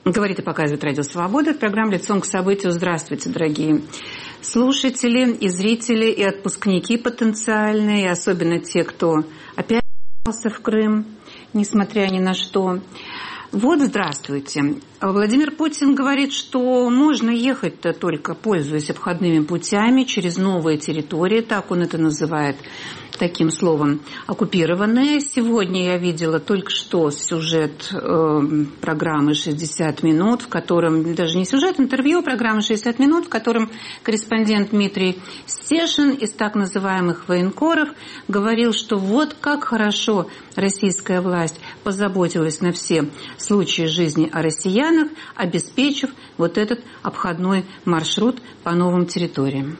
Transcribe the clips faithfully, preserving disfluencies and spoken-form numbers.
Говорит и показывает Радио Свобода. Это программа «Лицом к событию». Здравствуйте, дорогие слушатели и зрители, и отпускники потенциальные, и особенно те, кто опять вернулся в Крым, несмотря ни на что. Вот, здравствуйте. Владимир Путин говорит, что можно ехать-то только пользуясь обходными путями через новые территории, так он это называет, таким словом, оккупированные. Сегодня я видела только что сюжет э, программы «шестьдесят минут», в котором, даже не сюжет, интервью программы «шестьдесят минут», в котором корреспондент Дмитрий Стешин из так называемых военкоров говорил, что вот как хорошо российская власть позаботилась на все случаи жизни о россиянах, обеспечив вот этот обходной маршрут по новым территориям.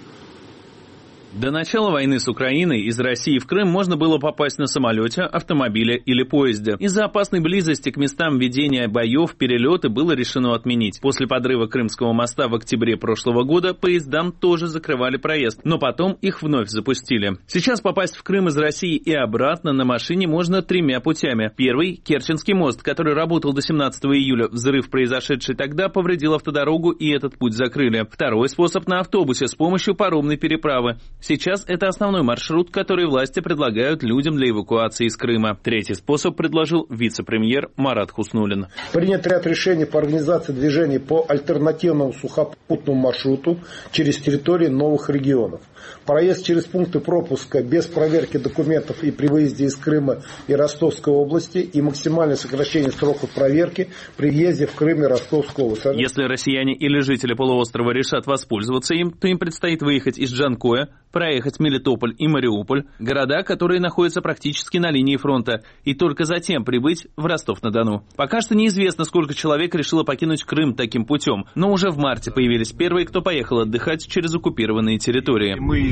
До начала войны с Украиной из России в Крым можно было попасть на самолете, автомобиле или поезде. Из-за опасной близости к местам ведения боев перелеты было решено отменить. После подрыва Крымского моста в октябре прошлого года поездам тоже закрывали проезд, но потом их вновь запустили. Сейчас попасть в Крым из России и обратно на машине можно тремя путями. Первый – Керченский мост, который работал до семнадцатого июля. Взрыв, произошедший тогда, повредил автодорогу, и этот путь закрыли. Второй способ – на автобусе с помощью паромной переправы. Сейчас это основной маршрут, который власти предлагают людям для эвакуации из Крыма. Третий способ предложил вице-премьер Марат Хуснуллин. Принят ряд решений по организации движений по альтернативному сухопутному маршруту через территории новых регионов. Проезд через пункты пропуска без проверки документов и при выезде из Крыма и Ростовской области и максимальное сокращение сроков проверки при въезде в Крым и Ростовскую область. Если россияне или жители полуострова решат воспользоваться им, то им предстоит выехать из Джанкоя, проехать Мелитополь и Мариуполь, города, которые находятся практически на линии фронта, и только затем прибыть в Ростов-на-Дону. Пока что неизвестно, сколько человек решило покинуть Крым таким путем, но уже в марте появились первые, кто поехал отдыхать через оккупированные территории. Мы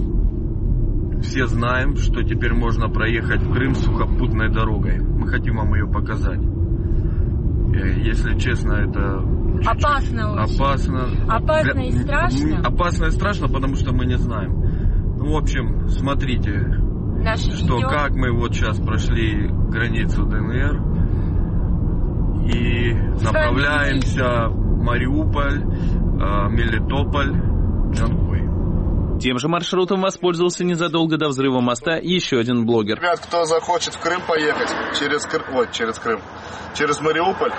все знаем, что теперь можно проехать в Крым сухопутной дорогой. Мы хотим вам ее показать. Если честно, это опасно очень. Опасно. Опасно и страшно. Опасно и страшно, потому что мы не знаем. Ну, в общем, смотрите, Наше что видео. Как мы вот сейчас прошли границу ДНР и направляемся в Мариуполь, Мелитополь, Джанкой. Тем же маршрутом воспользовался незадолго до взрыва моста еще один блогер. Ребят, кто захочет в Крым поехать через Крым, ой, через Крым, через Мариуполь,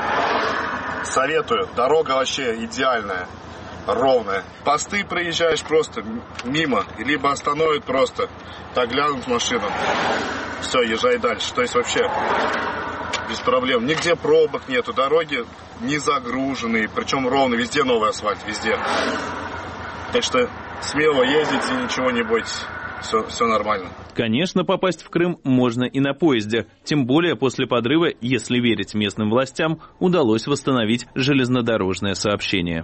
советую. Дорога вообще идеальная, ровная. Посты проезжаешь просто мимо, либо остановят просто, так глянут машину. Все, езжай дальше. То есть вообще без проблем. Нигде пробок нету, дороги не загруженные, причем ровно, везде новый асфальт, везде. Так что смело ездите, ничего не бойтесь. Все, все нормально. Конечно, попасть в Крым можно и на поезде. Тем более после подрыва, если верить местным властям, удалось восстановить железнодорожное сообщение.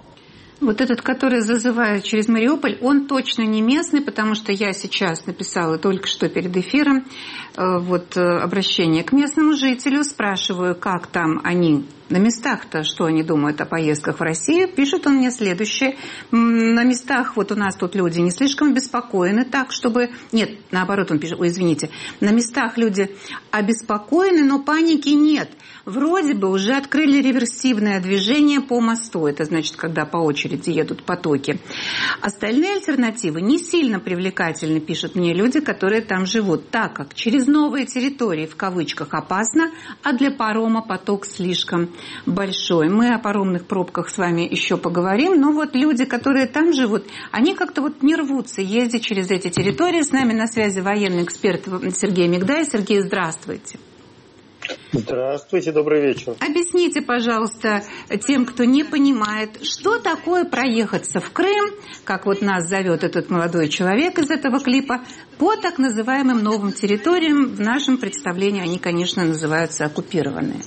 Вот этот, который зазывает через Мариуполь, он точно не местный, потому что я сейчас написала только что перед эфиром вот, обращение к местному жителю, спрашиваю, как там они на местах-то, что они думают о поездках в Россию. Пишет он мне следующее. На местах вот у нас тут люди не слишком обеспокоены так, чтобы... Нет, наоборот, он пишет, ой, извините. На местах люди обеспокоены, но паники нет. Вроде бы уже открыли реверсивное движение по мосту. Это значит, когда по очереди едут потоки. Остальные альтернативы не сильно привлекательны, пишут мне люди, которые там живут, так как через новые территории, в кавычках, опасно, а для парома поток слишком большой. Мы о паромных пробках с вами еще поговорим, но вот люди, которые там живут, они как-то вот не рвутся ездить через эти территории. С нами на связи военный эксперт Сергей Мигдай. Сергей, здравствуйте. Здравствуйте, добрый вечер. Объясните, пожалуйста, тем, кто не понимает, что такое проехаться в Крым, как вот нас зовет этот молодой человек из этого клипа, по так называемым новым территориям. В нашем представлении они, конечно, называются оккупированные.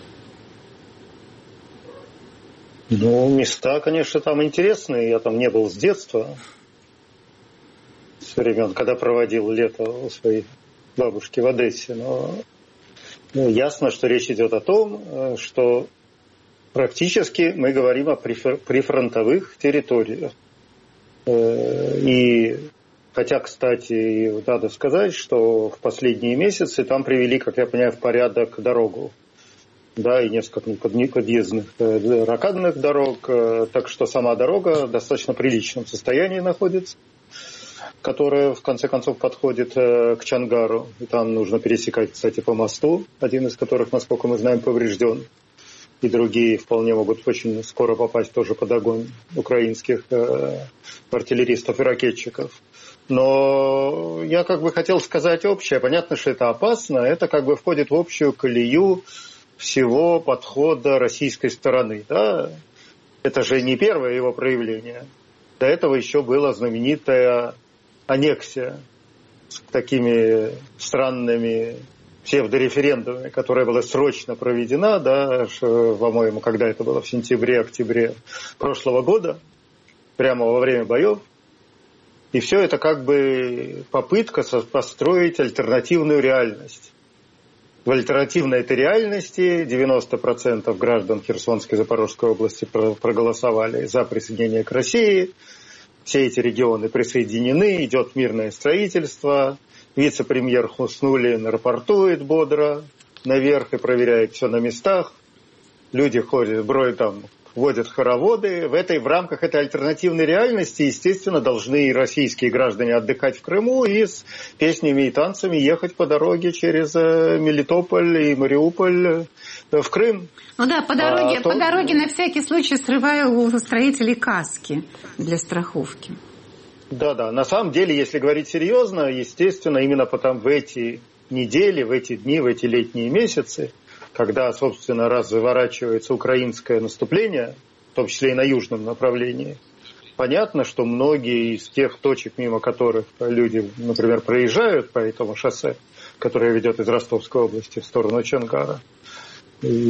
Ну, места, конечно, там интересные. Я там не был с детства, с времен, когда проводил лето у своей бабушки в Одессе. Но ну, ясно, что речь идет о том, что практически мы говорим о прифронтовых территориях. И хотя, кстати, надо сказать, что в последние месяцы там привели, как я понимаю, в порядок дорогу да, и несколько подъездных ракадных дорог, так что сама дорога в достаточно приличном состоянии находится, которая в конце концов подходит к Чангару. И там нужно пересекать, кстати, по мосту, один из которых, насколько мы знаем, поврежден. И другие вполне могут очень скоро попасть тоже под огонь украинских артиллеристов и ракетчиков. Но я как бы хотел сказать общее. Понятно, что это опасно. Это как бы входит в общую колею всего подхода российской стороны. Да? Это же не первое его проявление. До этого еще была знаменитая аннексия с такими странными псевдореферендумами, которая была срочно проведена, да, по-моему, когда это было, в сентябре-октябре прошлого года, прямо во время боев. И все это как бы попытка построить альтернативную реальность. В альтернативной этой реальности девяносто процентов граждан Херсонской и Запорожской области проголосовали за присоединение к России. Все эти регионы присоединены, идет мирное строительство. Вице-премьер Хуснуллин рапортует бодро наверх и проверяет все на местах. Люди ходят, броют там, вводят хороводы. В, этой, в рамках этой альтернативной реальности, естественно, должны и российские граждане отдыхать в Крыму и с песнями и танцами ехать по дороге через Мелитополь и Мариуполь в Крым. Ну да, по дороге, а, по то... дороге на всякий случай срываю у строителей каски для страховки. Да-да, на самом деле, если говорить серьезно, естественно, именно потом в эти недели, в эти дни, в эти летние месяцы, когда, собственно, разворачивается украинское наступление, в том числе и на южном направлении, понятно, что многие из тех точек, мимо которых люди, например, проезжают по этому шоссе, которое ведет из Ростовской области в сторону Чонгара и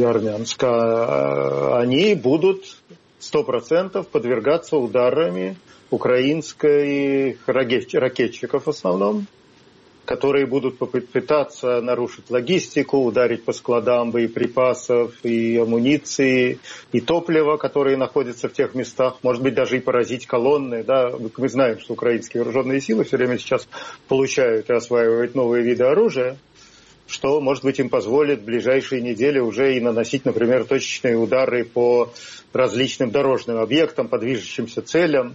Армянска, они будут сто процентов подвергаться ударами украинских ракетчиков в основном, которые будут пытаться нарушить логистику, ударить по складам боеприпасов и амуниции, и топлива, которые находятся в тех местах, может быть, даже и поразить колонны. Да? Мы знаем, что украинские вооруженные силы все время сейчас получают и осваивают новые виды оружия, что, может быть, им позволит в ближайшие недели уже и наносить, например, точечные удары по различным дорожным объектам, по движущимся целям.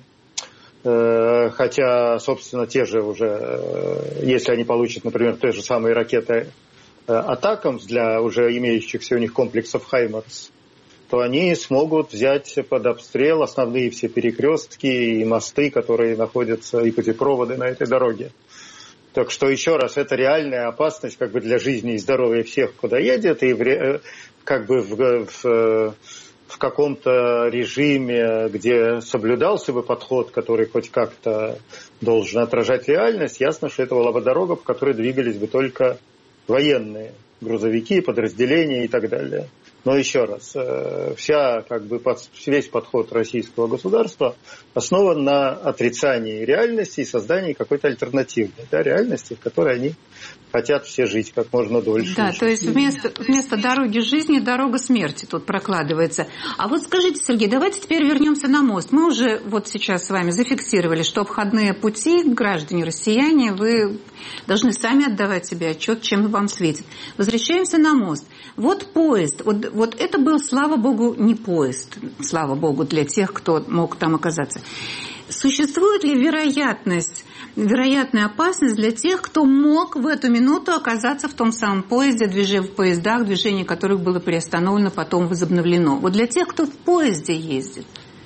Хотя, собственно, те же уже, если они получат, например, те же самые ракеты «Атакамс» для уже имеющихся у них комплексов «Хаймарс», то они смогут взять под обстрел основные все перекрестки и мосты, которые находятся, и путепроводы на этой дороге. Так что, еще раз, это реальная опасность как бы для жизни и здоровья всех, куда едет, и в, как бы в... в в каком-то режиме, где соблюдался бы подход, который хоть как-то должен отражать реальность, ясно, что это была бы дорога, по которой двигались бы только военные грузовики, подразделения и так далее. Но еще раз, вся, как бы, весь подход российского государства основан на отрицании реальности и создании какой-то альтернативной, да, реальности, в которой они хотят все жить как можно дольше. Да, то есть вместо, вместо дороги жизни дорога смерти тут прокладывается. А вот скажите, Сергей, давайте теперь вернемся на мост. Мы уже вот сейчас с вами зафиксировали, что обходные пути, граждане россияне, вы должны сами отдавать себе отчет, чем вам светит. Возвращаемся на мост. Вот поезд. Вот, вот это был, слава богу, не поезд. Слава богу, для тех, кто мог там оказаться. Существует ли вероятность, вероятная опасность для тех, кто мог в эту минуту оказаться в том самом поезде, в поездах, движение которых было приостановлено, потом возобновлено? Вот для тех, кто в поезде ездит.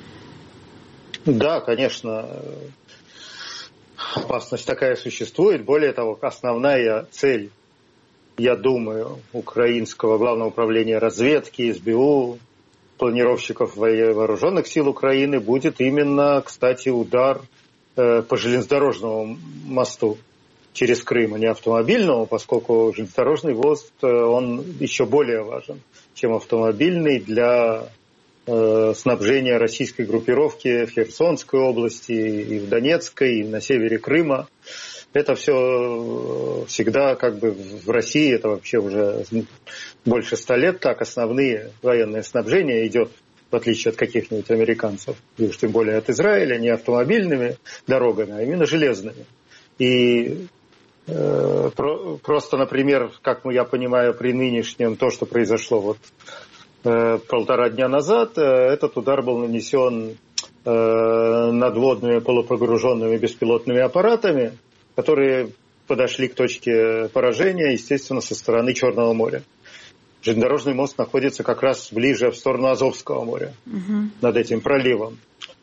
Да, конечно, опасность такая существует. Более того, основная цель, я думаю, украинского главного управления разведки, СБУ, планировщиков вооруженных сил Украины будет именно, кстати, удар э, по железнодорожному мосту через Крым, а не автомобильному, поскольку железнодорожный мост, э, он еще более важен, чем автомобильный для э, снабжения российской группировки в Херсонской области, и в Донецкой, и на севере Крыма. Это все всегда как бы в России, это вообще уже больше ста лет так, основные военное снабжение идет, в отличие от каких-нибудь американцев, и уж тем более от Израиля, не автомобильными дорогами, а именно железными. И Просто, например, как я понимаю, при нынешнем, то, что произошло вот полтора дня назад, этот удар был нанесен надводными полупогруженными беспилотными аппаратами, которые подошли к точке поражения, естественно, со стороны Черного моря. Железнодорожный мост находится как раз ближе в сторону Азовского моря, угу. над этим проливом.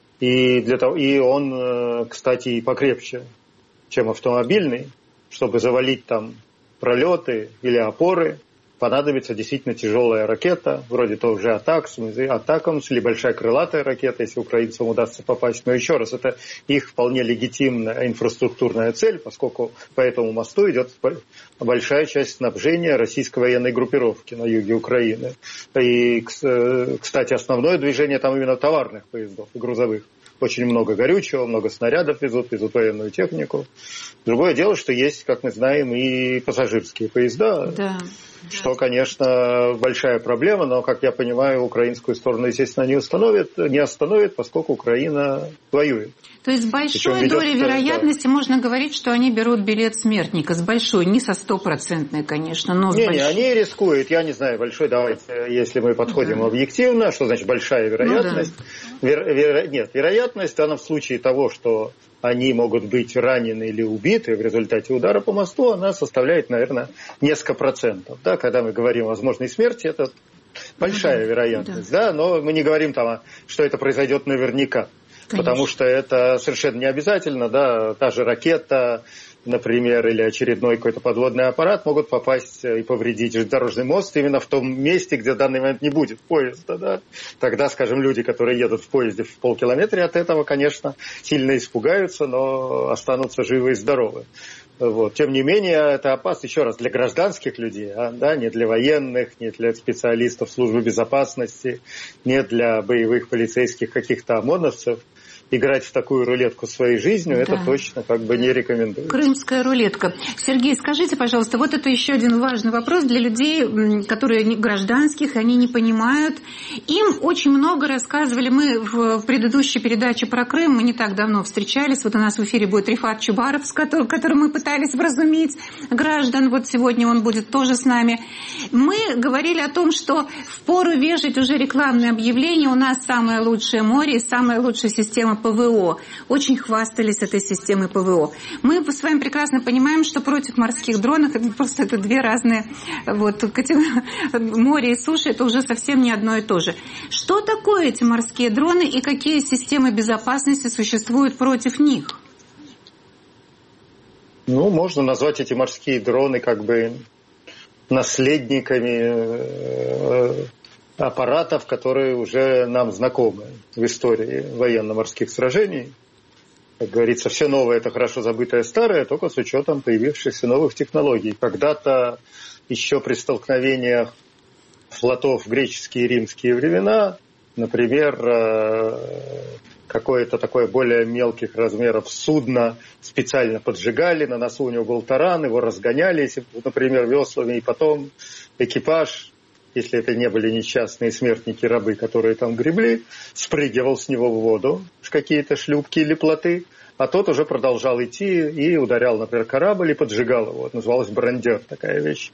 И, для того, и он, кстати, и покрепче, чем автомобильный. Чтобы завалить там пролеты или опоры, понадобится действительно тяжелая ракета, вроде того же Атакамс, Атакамс или большая крылатая ракета, если украинцам удастся попасть. Но еще раз, это их вполне легитимная инфраструктурная цель, поскольку по этому мосту идет большая часть снабжения российской военной группировки на юге Украины. И, кстати, основное движение там именно товарных поездов и грузовых. Очень много горючего, много снарядов везут, везут военную технику. Другое дело, что есть, как мы знаем, и пассажирские поезда, да, что, да. конечно, большая проблема, но, как я понимаю, украинскую сторону, естественно, не остановит, не остановит, поскольку Украина воюет. То есть с большой долей вероятности да. можно говорить, что они берут билет смертника, с большой, не со стопроцентной, конечно, но с не, большой. Не, они рискуют, я не знаю, большой, давайте, если мы подходим да. объективно, что значит большая вероятность? Ну, да. Вер, вер, нет, вероятность в данном случае того, что они могут быть ранены или убиты в результате удара по мосту, она составляет, наверное, несколько процентов. Да? Когда мы говорим о возможной смерти, это большая да, вероятность, да. Да? Но мы не говорим, там, что это произойдет наверняка. Конечно. Потому что это совершенно не обязательно, да, та же ракета, например, или очередной какой-то подводный аппарат могут попасть и повредить железнодорожный мост именно в том месте, где в данный момент не будет поезда, да. Тогда, скажем, люди, которые едут в поезде в полкилометра от этого, конечно, сильно испугаются, но останутся живы и здоровы. Вот. Тем не менее, это опасно, еще раз, для гражданских людей, а, да, не для военных, не для специалистов службы безопасности, не для боевых полицейских каких-то ОМОНовцев. Играть в такую рулетку своей жизнью, да. это точно как бы не рекомендуется. Крымская рулетка. Сергей, скажите, пожалуйста, вот это еще один важный вопрос для людей, которые гражданских, они не понимают. Им очень много рассказывали. Мы в предыдущей передаче про Крым, мы не так давно встречались. Вот у нас в эфире будет Рифат Чубаров, с которым, которым мы пытались вразумить граждан. Вот сегодня он будет тоже с нами. Мы говорили о том, что впору вешать уже рекламные объявления. У нас самое лучшее море и самая лучшая система ПВО. Очень хвастались этой системой ПВО. Мы с вами прекрасно понимаем, что против морских дронов это просто это две разные вот, море и суша, это уже совсем не одно и то же. Что такое эти морские дроны и какие системы безопасности существуют против них? Ну, можно назвать эти морские дроны как бы наследниками аппаратов, которые уже нам знакомы в истории военно-морских сражений. Как говорится, все новое – это хорошо забытое старое, только с учетом появившихся новых технологий. Когда-то еще при столкновениях флотов в греческие и римские времена, например, какое-то такое более мелких размеров судно специально поджигали, на носу у него был таран, его разгоняли, если, например, веслами, и потом экипаж, если это не были несчастные смертники, рабы, которые там гребли, спрыгивал с него в воду, какие-то шлюпки или плоты, а тот уже продолжал идти и ударял, например, корабль и поджигал его. Это называлось брандер, такая вещь.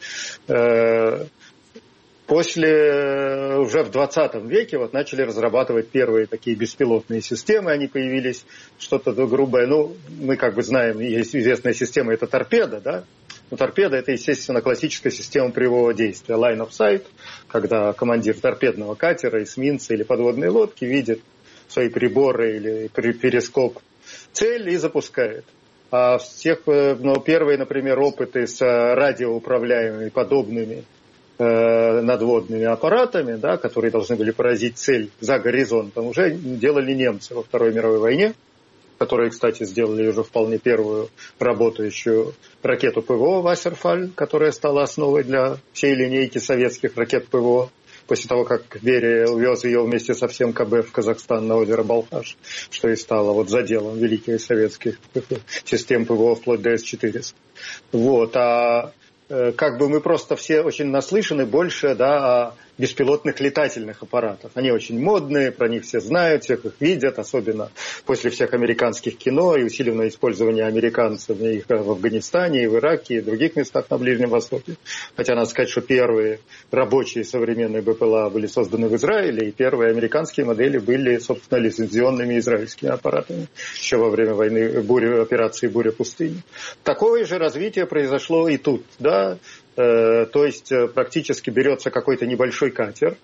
После, уже в двадцатом веке вот начали разрабатывать первые такие беспилотные системы, они появились, что-то грубое. Ну, мы как бы знаем, есть известная система, это торпеда, да? Но торпеда – это, естественно, классическая система прямого действия. Line of sight, когда командир торпедного катера, эсминца или подводной лодки видит свои приборы или перископ цель и запускает. А всех, ну, первые, например, опыты с радиоуправляемыми подобными э, надводными аппаратами, да, которые должны были поразить цель за горизонтом, уже делали немцы во Второй мировой войне, которые, кстати, сделали уже вполне первую работающую ракету ПВО «Вассерфаль», которая стала основой для всей линейки советских ракет ПВО, после того, как Берия увез ее вместе со всем КБ в Казахстан на озеро Балхаш, что и стало вот заделом великих советских систем ПВО вплоть до Эс четыреста. Вот, а как бы мы просто все очень наслышаны больше, да, о беспилотных летательных аппаратов. Они очень модные, про них все знают, всех их видят, особенно после всех американских кино и усиленного использования американцами их в Афганистане, и в Ираке, и в других местах на Ближнем Востоке. Хотя надо сказать, что первые рабочие современные БПЛА были созданы в Израиле, и первые американские модели были, собственно, лицензионными израильскими аппаратами еще во время войны, бури, операции «Буря пустыни». Такое же развитие произошло и тут, да. То есть практически берется какой-то небольшой катер,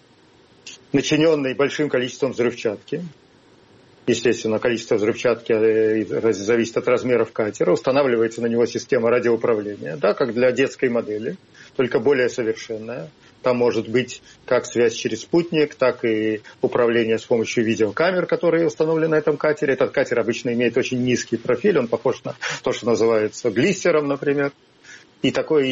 начиненный большим количеством взрывчатки. Естественно, количество взрывчатки зависит от размеров катера. Устанавливается на него система радиоуправления, да, как для детской модели, только более совершенная. Там может быть как связь через спутник, так и управление с помощью видеокамер, которые установлены на этом катере. Этот катер обычно имеет очень низкий профиль, он похож на то, что называется глиссером, например. И такой,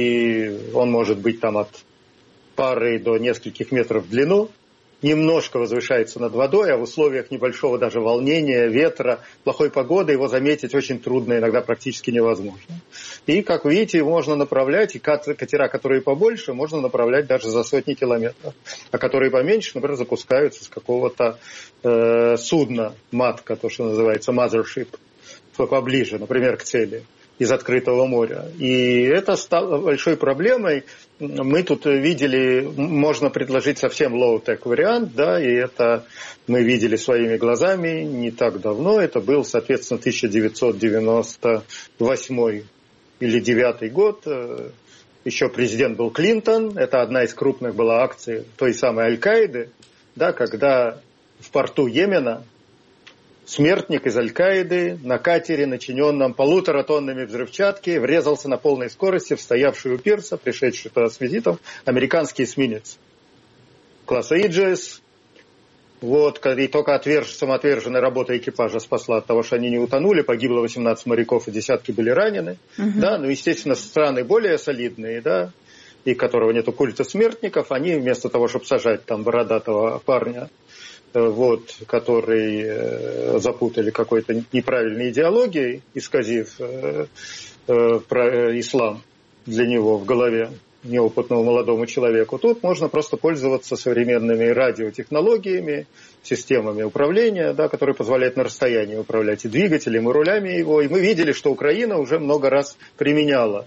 и он может быть там от пары до нескольких метров в длину, немножко возвышается над водой, а в условиях небольшого даже волнения, ветра, плохой погоды его заметить очень трудно, иногда практически невозможно. И, как вы видите, его можно направлять, и катера, которые побольше, можно направлять даже за сотни километров, а которые поменьше, например, запускаются с какого-то э, судна, матка, то, что называется mothership, поближе, например, к цели, из открытого моря. И это стало большой проблемой. Мы тут видели, можно предложить совсем low-tech вариант, да, и это мы видели своими глазами не так давно. Это был, соответственно, тысяча девятьсот девяносто восьмой или девятый год. Еще президент был Клинтон. Это одна из крупных была акций той самой Аль-Каиды, да, когда в порту Йемена смертник из Аль-Каиды на катере, начиненном полутора тоннами взрывчатки, врезался на полной скорости в стоявший у пирса, пришедший туда с визитом, американский эсминец класса Иджис. Вот, и только отверж, самоотверженная работа экипажа спасла от того, что они не утонули, погибло восемнадцать моряков и десятки были ранены. Угу. Да, ну, естественно, страны более солидные, да, и которого нету культа смертников, они вместо того, чтобы сажать там бородатого парня, вот, который э, запутали какой-то неправильной идеологией, исказив э, э, про, ислам для него в голове, неопытному молодому человеку. Тут можно просто пользоваться современными радиотехнологиями, системами управления, да, которые позволяют на расстоянии управлять и двигателем, и рулями его. И мы видели, что Украина уже много раз применяла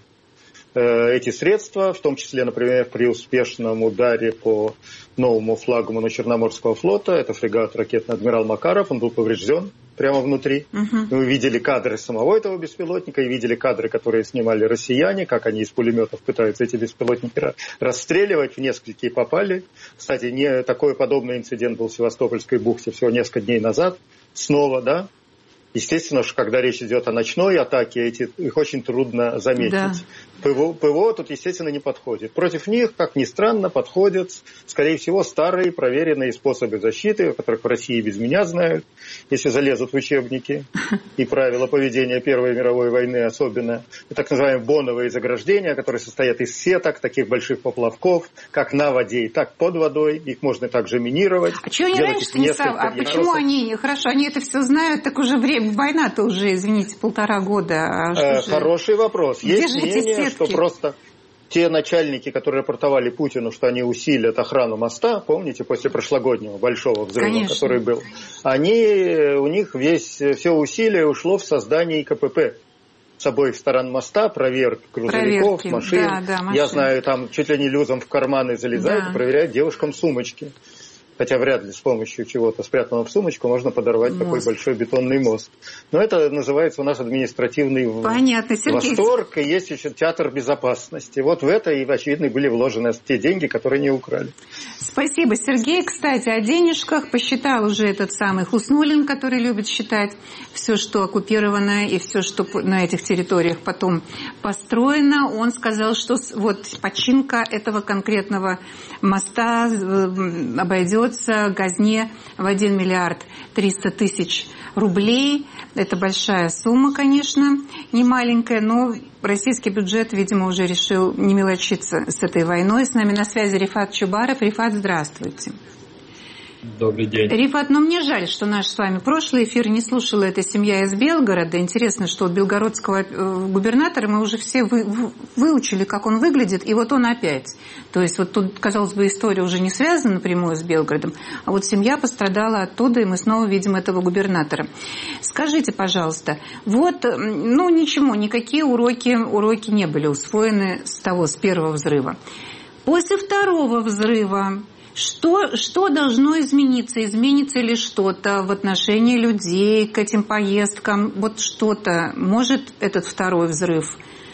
эти средства, в том числе, например, при успешном ударе по новому флагману Черноморского флота, это фрегат ракетный «Адмирал Макаров», он был поврежден прямо внутри. Uh-huh. Мы видели кадры самого этого беспилотника и видели кадры, которые снимали россияне, как они из пулеметов пытаются эти беспилотники расстреливать, в несколькие попали. Кстати, не такой подобный инцидент был в Севастопольской бухте всего несколько дней назад, снова, да. Естественно, что когда речь идет о ночной атаке, эти, их очень трудно заметить. Да. ПВО, ПВО тут, естественно, не подходит. Против них, как ни странно, подходят, скорее всего, старые проверенные способы защиты, о которых в России без меня знают, если залезут в учебники, и правила поведения Первой мировой войны особенно. И так называемые боновые заграждения, которые состоят из сеток, таких больших поплавков, как на воде и так под водой. Их можно также минировать. А чего они раньше не стали? А почему просто... они, хорошо, они это все знают, так уже время, война-то уже, извините, полтора года. А э, хороший вопрос. Есть мнение, что просто те начальники, которые рапортовали Путину, что они усилят охрану моста, помните, после прошлогоднего большого взрыва, Конечно. который был, они, у них весь, все усилие ушло в создание КПП с обоих сторон моста, проверка грузовиков, Проверки. машин. Да, да, машин. Я знаю, там чуть ли не люзом в карманы залезают да. и проверяют девушкам сумочки. Хотя вряд ли с помощью чего-то спрятанного в сумочку можно подорвать мост. Такой большой бетонный мост. Но это называется у нас административный Понятно, восторг, и есть еще театр безопасности. Вот в это, и, очевидно, были вложены те деньги, которые не украли. Спасибо, Сергей. Кстати, о денежках посчитал уже этот самый Хуснуллин, который любит считать все, что оккупировано, и все, что на этих территориях потом построено. Он сказал, что вот починка этого конкретного моста обойдется казне в один миллиард триста тысяч рублей. Это большая сумма, конечно, не маленькая, но российский бюджет, видимо, уже решил не мелочиться с этой войной. С нами на связи Рифат Чубаров. Рифат, здравствуйте. Добрый день. Рифат, но мне жаль, что наш с вами прошлый эфир не слушала эта семья из Белгорода. Интересно, что от белгородского губернатора мы уже все вы, выучили, как он выглядит, и вот он опять. То есть вот тут, казалось бы, история уже не связана напрямую с Белгородом, а вот семья пострадала оттуда, и мы снова видим этого губернатора. Скажите, пожалуйста, вот, ну ничего, никакие уроки, уроки не были усвоены с того, с первого взрыва. После второго взрыва Что, что должно измениться? Изменится ли что-то в отношении людей к этим поездкам? Вот что-то может этот второй взрыв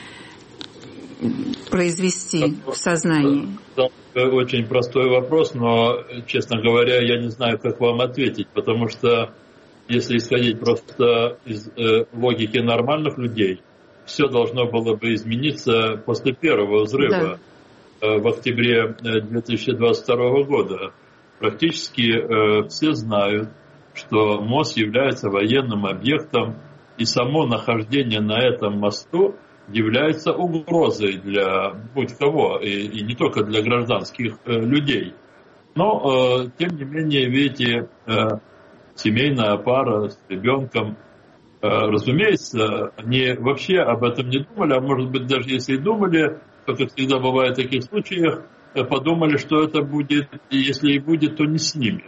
произвести в сознании? Это очень простой вопрос, но, честно говоря, я не знаю, как вам ответить, потому что если исходить просто из э, логики нормальных людей, все должно было бы измениться после первого взрыва. Да. В октябре две тысячи двадцать второго года. Практически э, все знают, что мост является военным объектом, и само нахождение на этом мосту является угрозой для будь кого, и, и не только для гражданских э, людей. Но, э, тем не менее, видите, э, семейная пара с ребенком, э, разумеется, они вообще об этом не думали, а может быть, даже если и думали, как всегда бывает в таких случаях, подумали, что это будет, и если и будет, то не с ними.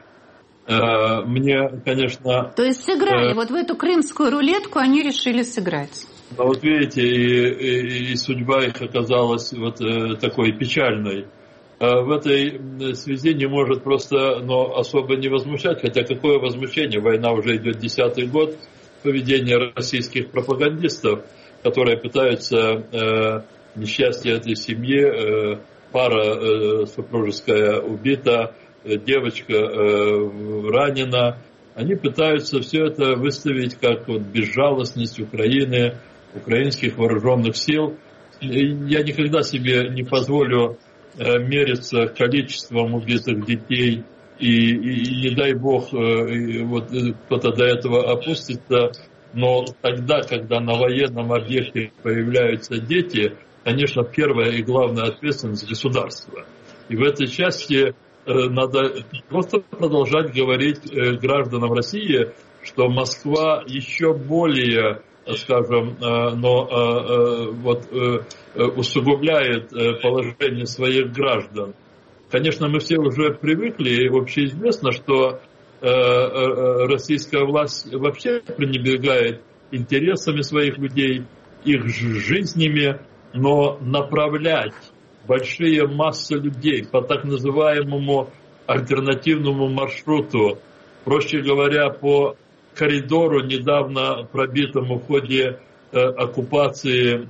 Мне, конечно... То есть сыграли, э... вот в эту крымскую рулетку они решили сыграть. Ну, вот видите, и, и, и судьба их оказалась вот э, такой печальной. В этой связи не может просто, но особо не возмущать, хотя какое возмущение, война уже идет десятый год, поведение российских пропагандистов, которые пытаются... Э, несчастье этой семьи, пара супружеская убита, девочка ранена. Они пытаются все это выставить как вот безжалостность Украины, украинских вооруженных сил. Я никогда себе не позволю мериться количеством убитых детей, и, и, и не дай бог вот кто-то до этого опустится. Но тогда, когда на военном объекте появляются дети, конечно, первая и главная ответственность государства. И в этой части э, надо просто продолжать говорить э, гражданам России, что Москва еще более, скажем, э, но э, э, вот, э, усугубляет э, положение своих граждан. Конечно, мы все уже привыкли, и общеизвестно, что э, э, российская власть вообще пренебрегает интересами своих людей, их жизнями, но направлять большие массы людей по так называемому альтернативному маршруту, проще говоря, по коридору, недавно пробитому в ходе э, оккупации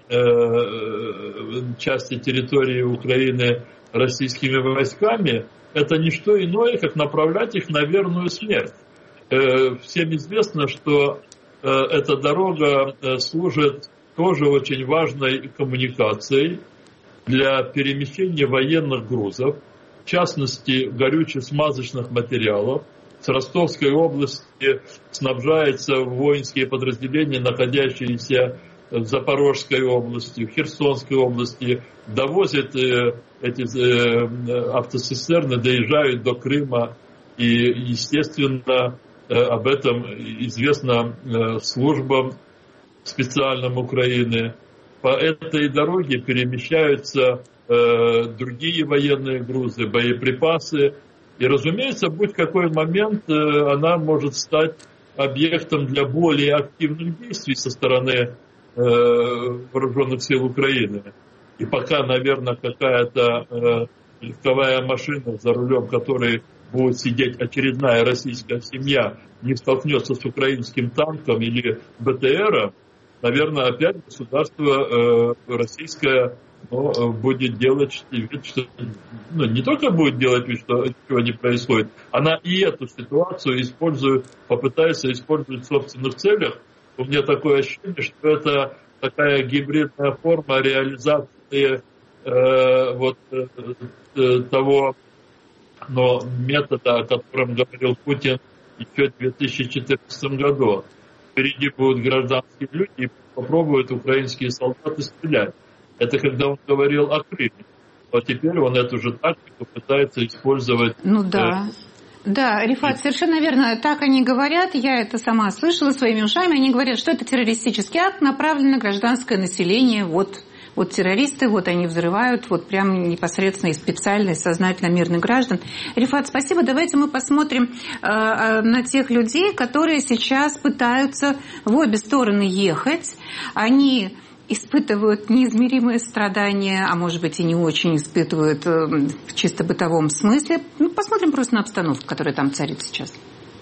э, части территории Украины российскими войсками, это не что иное, как направлять их на верную смерть. Э, всем известно, что э, эта дорога э, служит тоже очень важной коммуникацией для перемещения военных грузов, в частности, горюче-смазочных материалов. С Ростовской области снабжаются воинские подразделения, находящиеся в Запорожской области, в Херсонской области, довозят э, эти э, автоцистерны, доезжают до Крыма, и, естественно, э, об этом известно э, службам специальным Украины. По этой дороге перемещаются э, другие военные грузы, боеприпасы. И, разумеется, в будь какой момент э, она может стать объектом для более активных действий со стороны э, вооруженных сил Украины. И пока, наверное, какая-то э, легковая машина, за рулем которой будет сидеть очередная российская семья, не столкнется с украинским танком или БТРом, наверное, опять государство э, российское ну, будет делать вид, что... Ну, не только будет делать вид, что ничего не происходит, она и эту ситуацию использует, попытается использовать в собственных целях. У меня такое ощущение, что это такая гибридная форма реализации э, вот, э, того но, метода, о котором говорил Путин еще в две тысячи четырнадцатом году. Впереди будут гражданские люди и попробуют украинские солдаты стрелять. Это когда он говорил о Крыме. А теперь он эту же тактику пытается использовать. Ну да. Да, Рифат, совершенно верно. Так они говорят, я это сама слышала своими ушами. Они говорят, что это террористический акт, направленный на гражданское население. Вот, вот террористы, вот они взрывают, вот прям непосредственно и специально, и сознательно мирных граждан. Рифат, спасибо. Давайте мы посмотрим э, на тех людей, которые сейчас пытаются в обе стороны ехать. Они испытывают неизмеримые страдания, а может быть и не очень испытывают в чисто бытовом смысле. Ну, посмотрим просто на обстановку, которая там царит сейчас.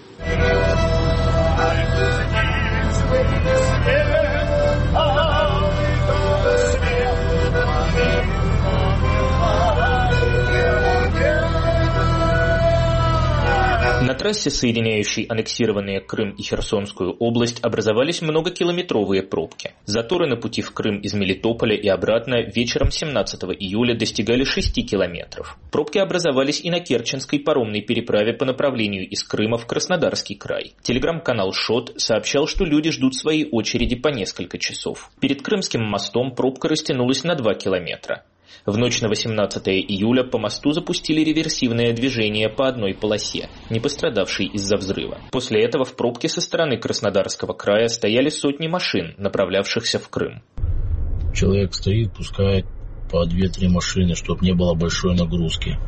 На трассе, соединяющей аннексированные Крым и Херсонскую область, образовались многокилометровые пробки. Заторы на пути в Крым из Мелитополя и обратно вечером семнадцатого июля достигали шести километров. Пробки образовались и на Керченской паромной переправе по направлению из Крыма в Краснодарский край. Телеграм-канал «Шот» сообщал, что люди ждут своей очереди по несколько часов. Перед Крымским мостом пробка растянулась на два километра. В ночь на восемнадцатое июля по мосту запустили реверсивное движение по одной полосе, не пострадавшей из-за взрыва. После этого в пробке со стороны Краснодарского края стояли сотни машин, направлявшихся в Крым. Человек стоит, пускает по две-три машины, чтобы не было большой нагрузки.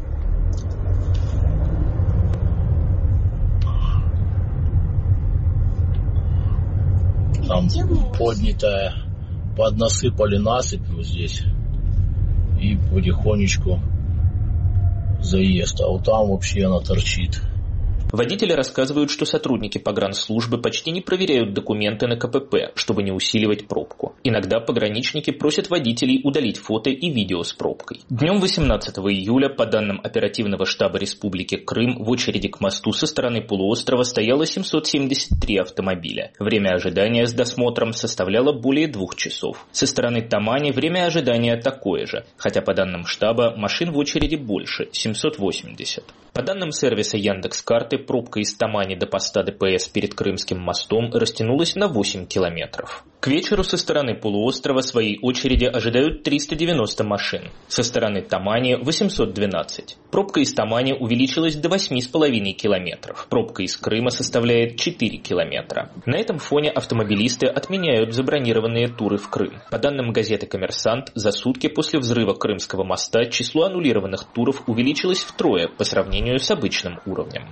Там поднятая, поднасыпали насыпь вот здесь. И потихонечку заезд, а вот там вообще она торчит. Водители рассказывают, что сотрудники погранслужбы почти не проверяют документы на ка пэ пэ, чтобы не усиливать пробку. Иногда пограничники просят водителей удалить фото и видео с пробкой. Днем восемнадцатого июля, по данным оперативного штаба Республики Крым, в очереди к мосту со стороны полуострова стояло семьсот семьдесят три автомобиля. Время ожидания с досмотром составляло более двух часов. Со стороны Тамани время ожидания такое же, хотя по данным штаба машин в очереди больше – семьсот восемьдесят. По данным сервиса Яндекс.Карты, пробка из Тамани до поста дэ пэ эс перед Крымским мостом растянулась на восемь километров. К вечеру со стороны полуострова своей очереди ожидают триста девяносто машин, со стороны Тамани – восемьсот двенадцать. Пробка из Тамани увеличилась до восемь с половиной километров. Пробка из Крыма составляет четыре километра. На этом фоне автомобилисты отменяют забронированные туры в Крым. По данным газеты «Коммерсант», за сутки после взрыва Крымского моста число аннулированных туров увеличилось втрое по сравнению с обычным уровнем.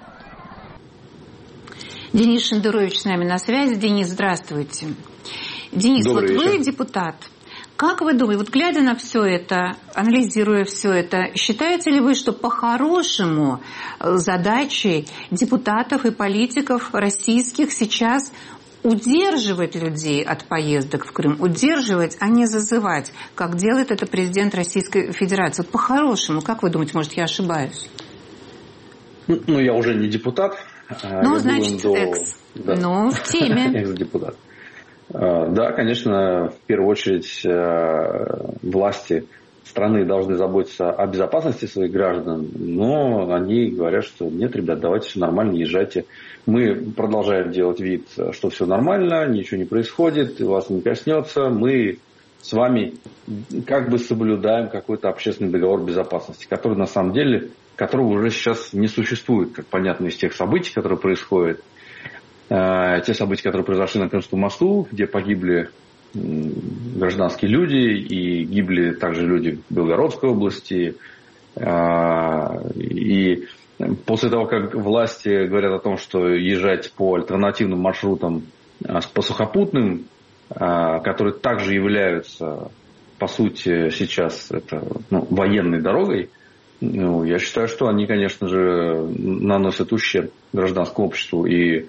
Денис Шендерович с нами на связи. Денис, здравствуйте. Денис, Добрый вот вечер. Вы депутат. Как вы думаете, вот глядя на все это, анализируя все это, считаете ли вы, что по-хорошему задачей депутатов и политиков российских сейчас удерживать людей от поездок в Крым, удерживать, а не зазывать, как делает это президент Российской Федерации? Вот по-хорошему, как вы думаете, может, я ошибаюсь? Ну, ну я уже не депутат. Ну, значит, до... экс. Да. Ну, в теме. Экс-депутат. Да, конечно, в первую очередь власти страны должны заботиться о безопасности своих граждан, но они говорят, что нет, ребят, давайте все нормально, езжайте. Мы продолжаем делать вид, что все нормально, ничего не происходит, вас не коснется. Мы с вами как бы соблюдаем какой-то общественный договор безопасности, который на самом деле, которого уже сейчас не существует, как понятно из тех событий, которые происходят. Те события, которые произошли на Крымском мосту, где погибли гражданские люди и гибли также люди в Белгородской области. И после того, как власти говорят о том, что езжать по альтернативным маршрутам, по сухопутным, которые также являются, по сути, сейчас это, ну, военной дорогой, ну, я считаю, что они, конечно же, наносят ущерб гражданскому обществу и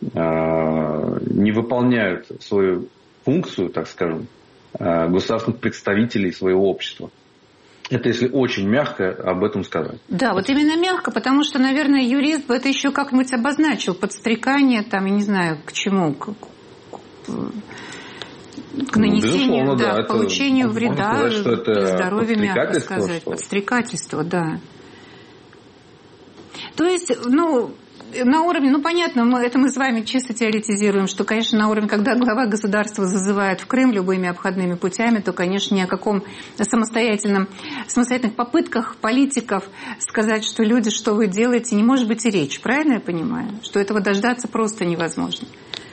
не выполняют свою функцию, так скажем, государственных представителей своего общества. Это если очень мягко об этом сказать. Да, вот именно мягко, потому что, наверное, юрист бы это еще как-нибудь обозначил. Подстрекание, там, я не знаю, к чему, к, к нанесению, ну, да, да, к получению вреда, здоровью, мягко сказать. Что? Подстрекательство, да. То есть, ну... на уровне, ну понятно, мы, это мы с вами чисто теоретизируем, что, конечно, на уровне, когда глава государства зазывает в Крым любыми обходными путями, то, конечно, ни о каком самостоятельном, самостоятельных попытках политиков сказать, что люди, что вы делаете, не может быть и речь. Правильно я понимаю? Что этого дождаться просто невозможно.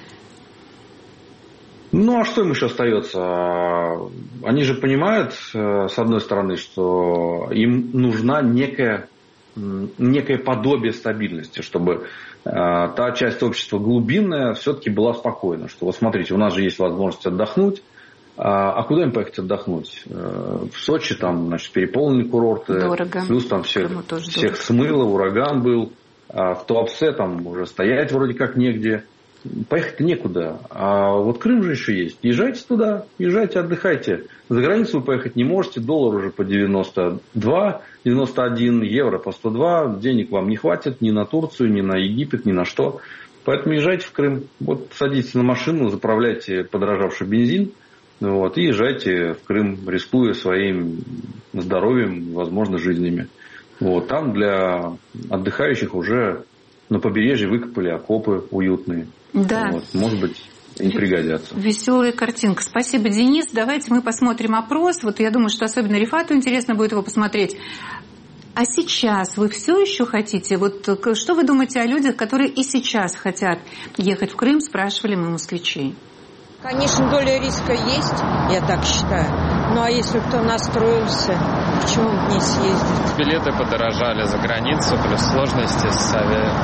Ну, а что им еще остается? Они же понимают, с одной стороны, что им нужна некая некое подобие стабильности, чтобы э, та часть общества глубинная все-таки была спокойна. Что вот смотрите, у нас же есть возможность отдохнуть, а, а куда им поехать отдохнуть? Э, в Сочи там, значит, переполнены курорты, дорого. Плюс там всех, всех смыло, ураган был, а в Туапсе там уже стоять вроде как негде. Поехать-то некуда. А вот Крым же еще есть. Езжайте туда, езжайте, отдыхайте. За границу вы поехать не можете. Доллар уже по девяносто два, девяносто один, евро по сто два. Денег вам не хватит ни на Турцию, ни на Египет, ни на что. Поэтому езжайте в Крым. Вот садитесь на машину, заправляйте подорожавший бензин. Вот, и езжайте в Крым, рискуя своим здоровьем, возможно, жизнями. Вот, там для отдыхающих уже на побережье выкопали окопы уютные. Да. Вот, может быть, им пригодятся. Веселая картинка. Спасибо, Денис. Давайте мы посмотрим опрос. Вот я думаю, что особенно Рифату интересно будет его посмотреть. А сейчас вы все еще хотите? Вот что вы думаете о людях, которые и сейчас хотят ехать в Крым, спрашивали мы москвичей. Конечно, доля риска есть, я так считаю. Ну а если кто настроился, почему бы не съездить? Билеты подорожали за границу, плюс сложности с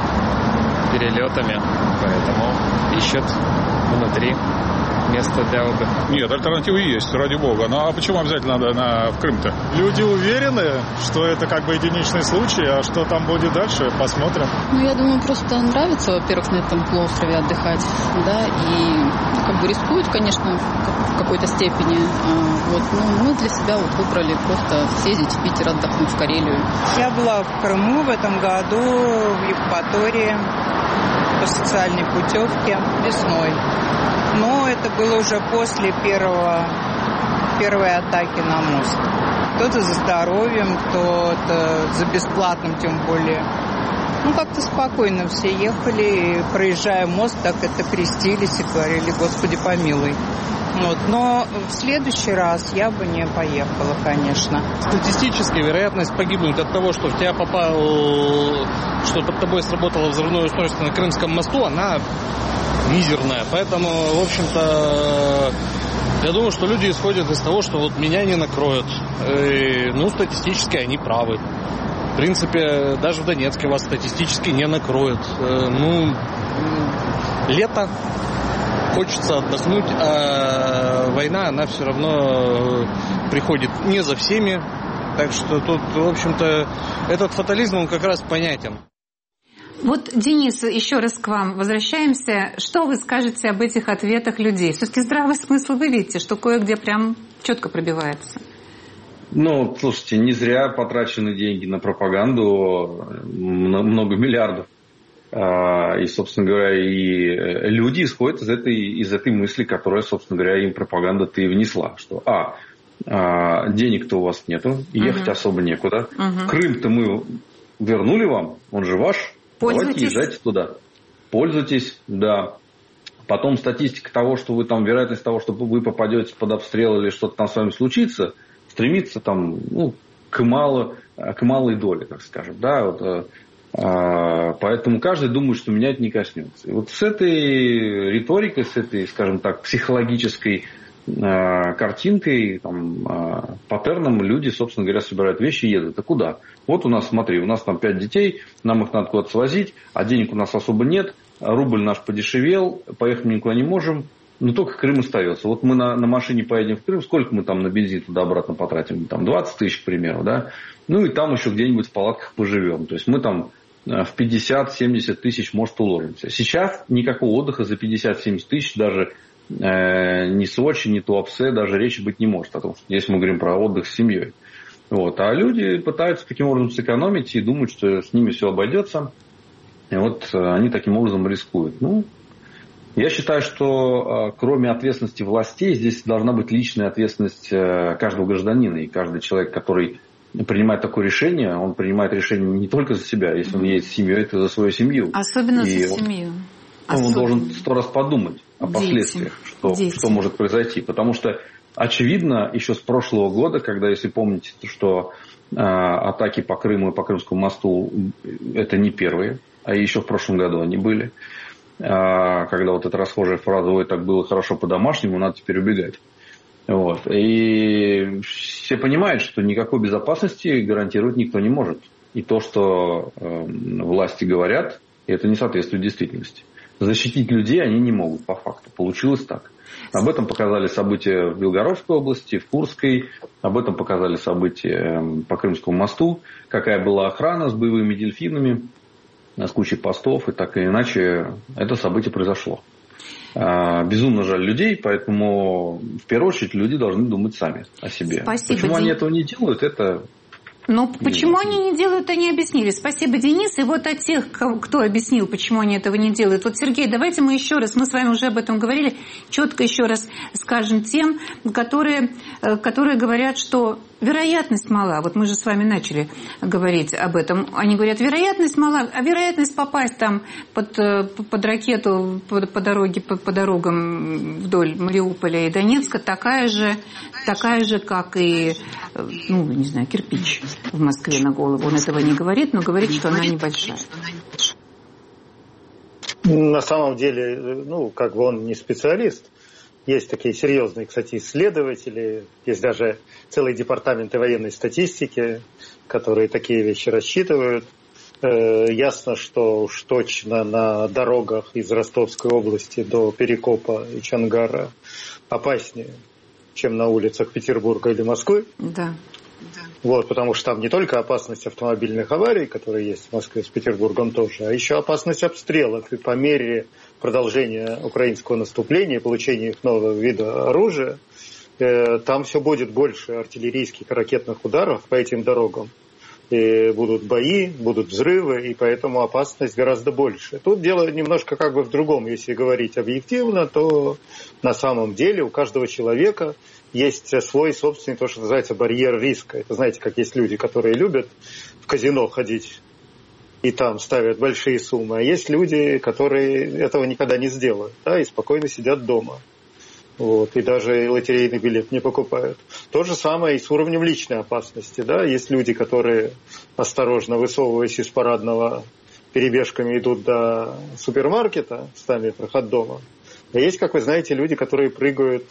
авиаперелетами, поэтому ищут внутри место для отдыха. Нет, альтернативы есть, ради бога. Ну а почему обязательно надо на, в Крым-то? Люди уверены, что это как бы единичный случай, а что там будет дальше, посмотрим. Ну, я думаю, просто нравится, во-первых, на этом полуострове отдыхать, да, и как бы рискуют, конечно, в какой-то степени. Вот, но мы для себя вот выбрали просто съездить в Питер, отдохнуть, в Карелию. Я была в Крыму в этом году, в Евпатории, по социальной путевке весной. Но это было уже после первого, первой атаки на мост. Кто-то за здоровьем, кто-то за бесплатным, тем более. Ну, как-то спокойно все ехали, и, проезжая мост, так это крестились и говорили: «Господи, помилуй». Вот. Но в следующий раз я бы не поехала, конечно. Статистически вероятность погибнуть от того, что в тебя попал, что под тобой сработало взрывное устройство на Крымском мосту, она мизерная. Поэтому, в общем-то, я думаю, что люди исходят из того, что вот меня не накроют. И, ну, статистически они правы. В принципе, даже в Донецке вас статистически не накроют. Ну, лето, хочется отдохнуть, а война, она все равно приходит не за всеми. Так что тут, в общем-то, этот фатализм, он как раз понятен. Вот, Денис, еще раз к вам возвращаемся. Что вы скажете об этих ответах людей? Все-таки здравый смысл вы видите, что кое-где прям четко пробивается. Ну, слушайте, не зря потрачены деньги на пропаганду, много миллиардов. И, собственно говоря, и люди исходят из этой, из этой мысли, которая, собственно говоря, им пропаганда-то и внесла. Что, а, денег-то у вас нету, ехать uh-huh. особо некуда. Uh-huh. Крым-то мы вернули вам, он же ваш. Давайте езжайте туда. Пользуйтесь, да. Потом статистика того, что вы там, вероятность того, что вы попадете под обстрел или что-то там с вами случится, стремится там, ну, к, мало, к малой доле, так скажем. Да, вот, а, поэтому каждый думает, что меня это не коснется. И вот с этой риторикой, с этой, скажем так, психологической а, картинкой, там, а, паттерном люди, собственно говоря, собирают вещи и едут. А куда? Вот у нас, смотри, у нас там пять детей, нам их надо куда-то свозить, а денег у нас особо нет, рубль наш подешевел, поехать мы никуда не можем, но только Крым остается. Вот мы на, на машине поедем в Крым, сколько мы там на бензин туда-обратно потратим? Там двадцать тысяч, к примеру, да? Ну и там еще где-нибудь в палатках поживем. То есть мы там в пятьдесят-семьдесят тысяч, может, уложимся. Сейчас никакого отдыха за пятьдесят-семьдесят тысяч даже э, ни Сочи, ни Туапсе даже речи быть не может. Потому что здесь мы говорим про отдых с семьей. Вот. А люди пытаются таким образом сэкономить и думают, что с ними все обойдется. И вот они таким образом рискуют. Ну, я считаю, что кроме ответственности властей, здесь должна быть личная ответственность каждого гражданина. И каждый человек, который принимает такое решение, он принимает решение не только за себя, если он едет с семьей, то за свою семью. Особенно и за семью. Он, Особенно. он должен сто раз подумать о Дети. последствиях, что, что может произойти. Потому что, очевидно, еще с прошлого года, когда, если помните, что э, атаки по Крыму и по Крымскому мосту это не первые, а еще в прошлом году они были, э, когда вот эта расхожая фраза «Ой, так было хорошо по-домашнему, надо теперь убегать». Вот. И все понимают, что никакой безопасности гарантировать никто не может. И то, что э, власти говорят, это не соответствует действительности. Защитить людей они не могут, по факту. Получилось так. Об этом показали события в Белгородской области, в Курской. Об этом показали события по Крымскому мосту. Какая была охрана с боевыми дельфинами, с кучей постов. И так или иначе это событие произошло. Безумно жаль людей, поэтому в первую очередь люди должны думать сами о себе. Спасибо, Почему Дим. они этого не делают, это... Ну, почему они не делают, они объяснили. Спасибо, Денис. И вот от тех, кто объяснил, почему они этого не делают. Вот, Сергей, давайте мы еще раз, мы с вами уже об этом говорили, четко еще раз скажем тем, которые, которые говорят, что вероятность мала. Вот мы же с вами начали говорить об этом. Они говорят, вероятность мала, а вероятность попасть там под, под ракету по, по дороге, по, по дорогам вдоль Мариуполя и Донецка такая же, такая же, как и, ну, не знаю, кирпич в Москве на голову. Он этого не говорит, но говорит, что она небольшая. На самом деле, ну, как бы он не специалист. Есть такие серьезные, кстати, исследователи, есть даже целые департаменты военной статистики, которые такие вещи рассчитывают. Э, ясно, что уж точно на дорогах из Ростовской области до Перекопа и Чонгара опаснее, чем на улицах Петербурга или Москвы. Да. Вот, потому что там не только опасность автомобильных аварий, которые есть в Москве, с Петербургом тоже, а еще опасность обстрелов. И по мере продолжения украинского наступления, получения их нового вида оружия, э, там все будет больше артиллерийских и ракетных ударов по этим дорогам. И будут бои, будут взрывы, и поэтому опасность гораздо больше. Тут дело немножко как бы в другом. Если говорить объективно, то на самом деле у каждого человека есть свой собственный, то, что называется, барьер риска. Это, знаете, как есть люди, которые любят в казино ходить и там ставят большие суммы, а есть люди, которые этого никогда не сделают, да, и спокойно сидят дома. Вот, и даже лотерейный билет не покупают. То же самое и с уровнем личной опасности. Да? Есть люди, которые, осторожно высовываясь из парадного, перебежками идут до супермаркета в ста метрах от дома. А есть, как вы знаете, люди, которые прыгают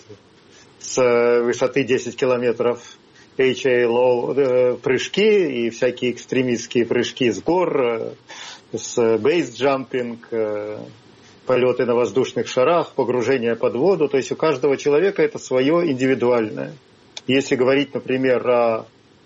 с высоты десять километров эйч эй эл прыжки и всякие экстремистские прыжки с гор, с бейсджампинг, полеты на воздушных шарах, погружение под воду. То есть у каждого человека это свое индивидуальное. Если говорить, например, о...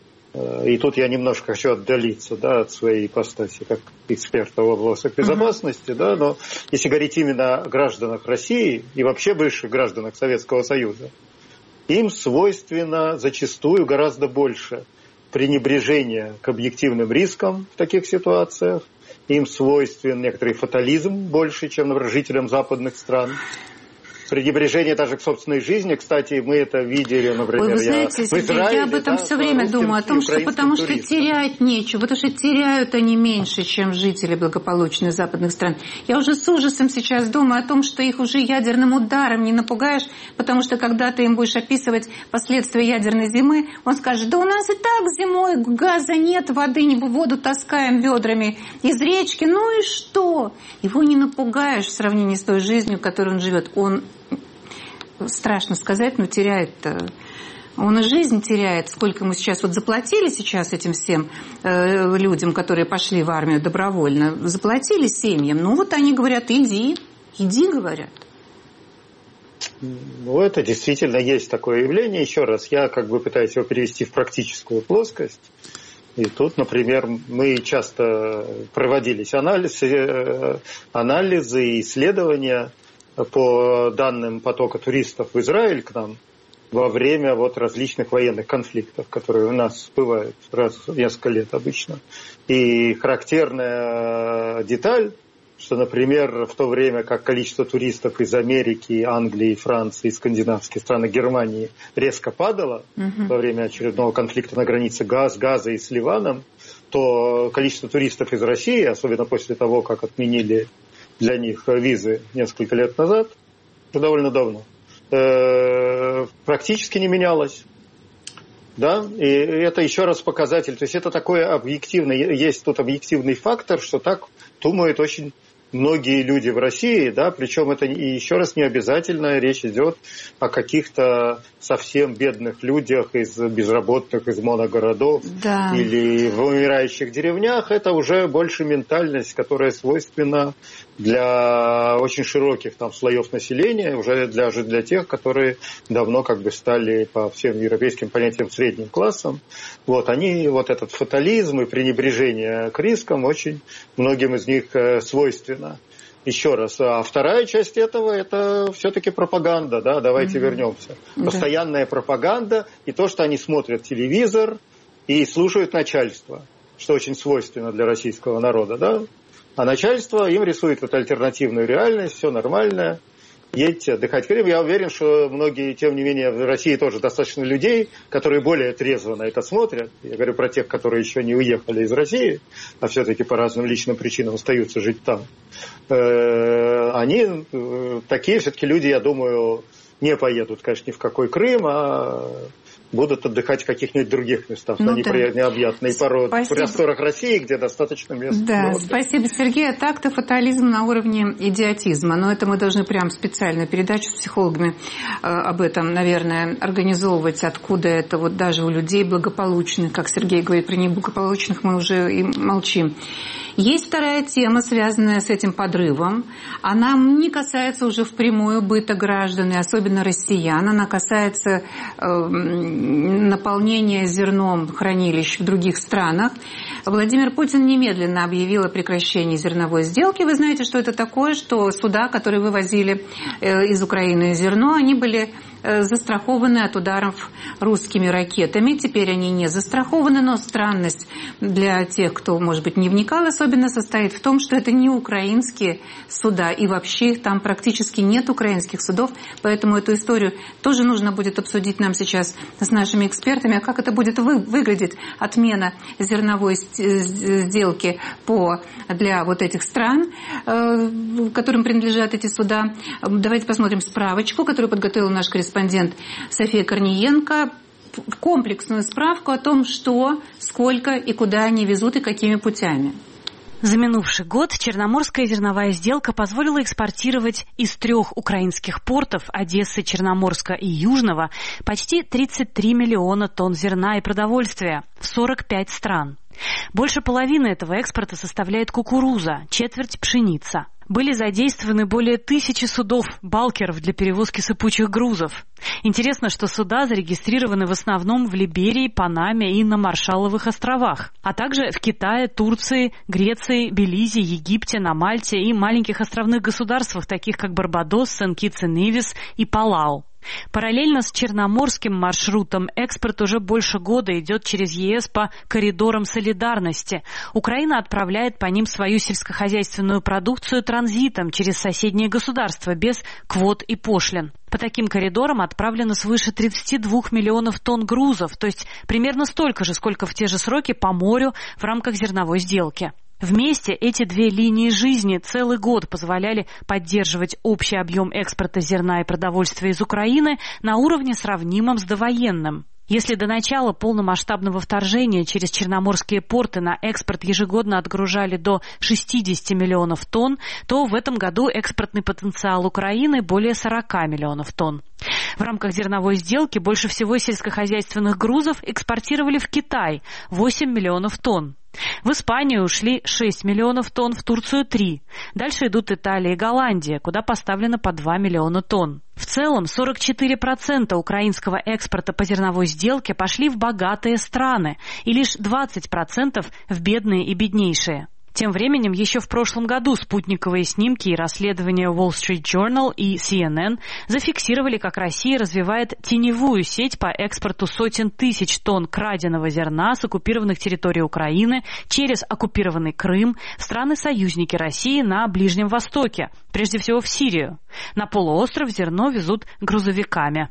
И тут я немножко хочу отдалиться, да, от своей ипостаси как эксперта в вопросах безопасности, uh-huh. да, но если говорить именно о гражданах России и вообще бывших гражданах Советского Союза, им свойственно зачастую гораздо больше пренебрежение к объективным рискам в таких ситуациях. Им свойствен некоторый фатализм больше, чем, например, жителям западных стран. Пренебрежение даже к собственной жизни. Кстати, мы это видели, например, Ой, вы знаете, я в Израиле. Я об этом да, все время думаю, о том, что потому что туристам. терять нечего, потому что теряют они меньше, чем жители благополучных западных стран. Я уже с ужасом сейчас думаю о том, что их уже ядерным ударом не напугаешь, потому что когда ты им будешь описывать последствия ядерной зимы, он скажет, да у нас и так зимой газа нет, воды, не воду таскаем ведрами из речки, ну и что? Его не напугаешь в сравнении с той жизнью, в которой он живет. Он страшно сказать, но теряет-то. Он и жизнь теряет. Сколько мы сейчас вот заплатили сейчас этим всем э, людям, которые пошли в армию добровольно, заплатили семьям. Ну вот они говорят, иди, иди, говорят. Ну, это действительно есть такое явление. Еще раз, я как бы пытаюсь его перевести в практическую плоскость. И тут, например, мы часто проводились анализы, анализы и исследования по данным потока туристов в Израиль к нам во время вот различных военных конфликтов, которые у нас бывают раз в несколько лет обычно. И характерная деталь, что, например, в то время как количество туристов из Америки, Англии, Франции, скандинавских стран и Германии резко падало угу. во время очередного конфликта на границе Газ, Газа и с Ливаном, то количество туристов из России, особенно после того, как отменили для них визы несколько лет назад, уже довольно давно, э, практически не менялось. Да, и это еще раз показатель, то есть это такой объективный, есть тут объективный фактор, что так думают очень многие люди в России, да, причем это и еще раз не обязательно речь идет о каких-то совсем бедных людях из безработных, из моногородов да. или в умирающих деревнях, это уже больше ментальность, которая свойственна для очень широких там слоев населения, уже для, для тех, которые давно как бы стали по всем европейским понятиям средним классом. Вот они, вот этот фатализм и пренебрежение к рискам очень многим из них свойственно. Еще раз, а вторая часть этого – это все-таки пропаганда, да, давайте mm-hmm. вернемся. Да. Постоянная пропаганда и то, что они смотрят телевизор и слушают начальство, что очень свойственно для российского народа, да. А начальство им рисует вот альтернативную реальность, все нормально, едьте отдыхать в Крым. Я уверен, что многие, тем не менее, в России тоже достаточно людей, которые более трезво на это смотрят. Я говорю про тех, которые еще не уехали из России, а все-таки по разным личным причинам остаются жить там. Они, такие все-таки люди, я думаю, не поедут, конечно, ни в какой Крым, а будут отдыхать в каких-нибудь других местах, ну, а да. не необъятные пород в просторах России, где достаточно мест. Да, спасибо, Сергей. А так-то фатализм на уровне идиотизма. Но это мы должны прям специальную передачу с психологами э, об этом, наверное, организовывать, откуда это вот даже у людей благополучных, как Сергей говорит, про неблагополучных мы уже и молчим. Есть вторая тема, связанная с этим подрывом. Она не касается уже впрямую быта граждан, и особенно россиян. Она касается э, наполнения зерном хранилищ в других странах. Владимир Путин немедленно объявил о прекращении зерновой сделки. Вы знаете, что это такое? Что суда, которые вывозили э, из Украины зерно, они были застрахованы от ударов русскими ракетами. Теперь они не застрахованы, но странность для тех, кто, может быть, не вникал особенно, состоит в том, что это не украинские суда, и вообще их там практически нет, украинских судов, поэтому эту историю тоже нужно будет обсудить нам сейчас с нашими экспертами, а как это будет вы, выглядеть, отмена зерновой сделки по, для вот этих стран, э, которым принадлежат эти суда. Давайте посмотрим справочку, которую подготовил наш корреспондент Корреспондент София Корниенко, комплексную справку о том, что, сколько и куда они везут и какими путями. За минувший год Черноморская зерновая сделка позволила экспортировать из трех украинских портов Одессы, Черноморска и Южного почти тридцать три миллиона тонн зерна и продовольствия в сорок пять стран. Больше половины этого экспорта составляет кукуруза, четверть пшеница. Были задействованы более тысячи судов, балкеров для перевозки сыпучих грузов. Интересно, что суда зарегистрированы в основном в Либерии, Панаме и на Маршалловых островах, а также в Китае, Турции, Греции, Белизе, Египте, на Мальте и маленьких островных государствах, таких как Барбадос, Сент-Китс и Невис и Палау. Параллельно с черноморским маршрутом экспорт уже больше года идет через ЕС по коридорам солидарности. Украина отправляет по ним свою сельскохозяйственную продукцию транзитом через соседние государства без квот и пошлин. По таким коридорам отправлено свыше тридцать два миллионов тонн грузов, то есть примерно столько же, сколько в те же сроки по морю в рамках зерновой сделки. Вместе эти две линии жизни целый год позволяли поддерживать общий объем экспорта зерна и продовольствия из Украины на уровне, сравнимом с довоенным. Если до начала полномасштабного вторжения через черноморские порты на экспорт ежегодно отгружали до шестьдесят миллионов тонн, то в этом году экспортный потенциал Украины более сорок миллионов тонн. В рамках зерновой сделки больше всего сельскохозяйственных грузов экспортировали в Китай – восемь миллионов тонн. В Испанию ушли шесть миллионов тонн, в Турцию три. Дальше идут Италия и Голландия, куда поставлено по два миллиона тонн. В целом сорок четыре процента украинского экспорта по зерновой сделке пошли в богатые страны и лишь двадцать процентов в бедные и беднейшие. Тем временем, еще в прошлом году спутниковые снимки и расследования Wall Street Journal и си эн эн зафиксировали, как Россия развивает теневую сеть по экспорту сотен тысяч тонн краденого зерна с оккупированных территорий Украины через оккупированный Крым в страны-союзники России на Ближнем Востоке, прежде всего в Сирию. На полуостров зерно везут грузовиками.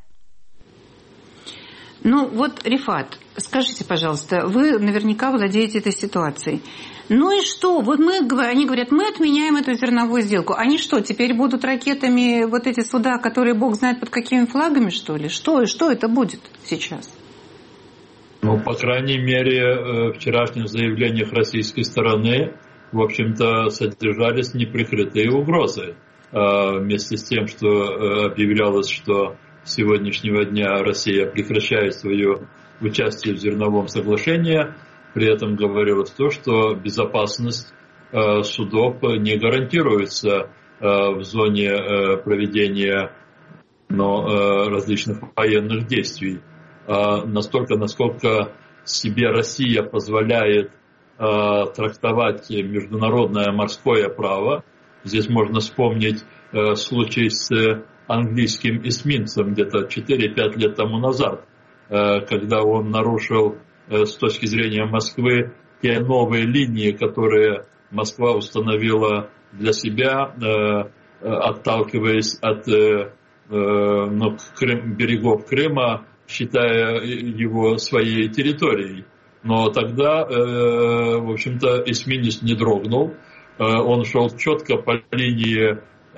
Ну вот, Рифат, скажите, пожалуйста, вы наверняка владеете этой ситуацией. Ну и что? Вот мы, они говорят, мы отменяем эту зерновую сделку. Они что, теперь будут ракетами вот эти суда, которые бог знает под какими флагами, что ли? Что, что это будет сейчас? Ну, по крайней мере, в вчерашних заявлениях российской стороны, в общем-то, содержались неприкрытые угрозы. Вместе с тем, что объявлялось, что с сегодняшнего дня Россия прекращает свое участие в зерновом соглашении, при этом говорилось то, что безопасность э, судов не гарантируется э, в зоне э, проведения но, э, различных военных действий. Э, настолько, насколько себе Россия позволяет э, трактовать международное морское право. Здесь можно вспомнить э, случай с английским эсминцем где-то четыре-пять лет тому назад, э, когда он нарушил с точки зрения Москвы те новые линии, которые Москва установила для себя, э, отталкиваясь от э, ну, Крым, берегов Крыма, считая его своей территорией. Но тогда, э, в общем-то, эсминец не дрогнул. Э, он шел четко по линии, э,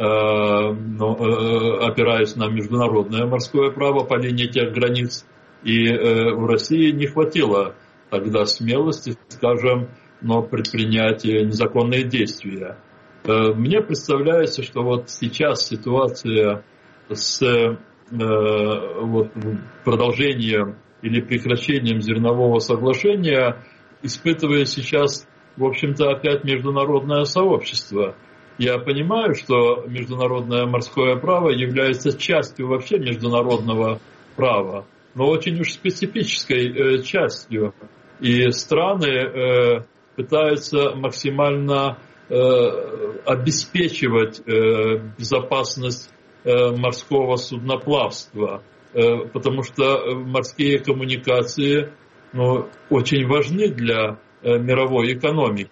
ну, э, опираясь на международное морское право, по линии тех границ. И э, в России не хватило тогда смелости, скажем, но предпринять незаконные действия. Э, мне представляется, что вот сейчас ситуация с э, вот, продолжением или прекращением зернового соглашения испытывает сейчас, в общем-то, опять международное сообщество. Я понимаю, что международное морское право является частью вообще международного права, но очень уж специфической э, частью. И страны э, пытаются максимально э, обеспечивать э, безопасность э, морского судноплавства, э, потому что морские коммуникации ну, очень важны для э, мировой экономики.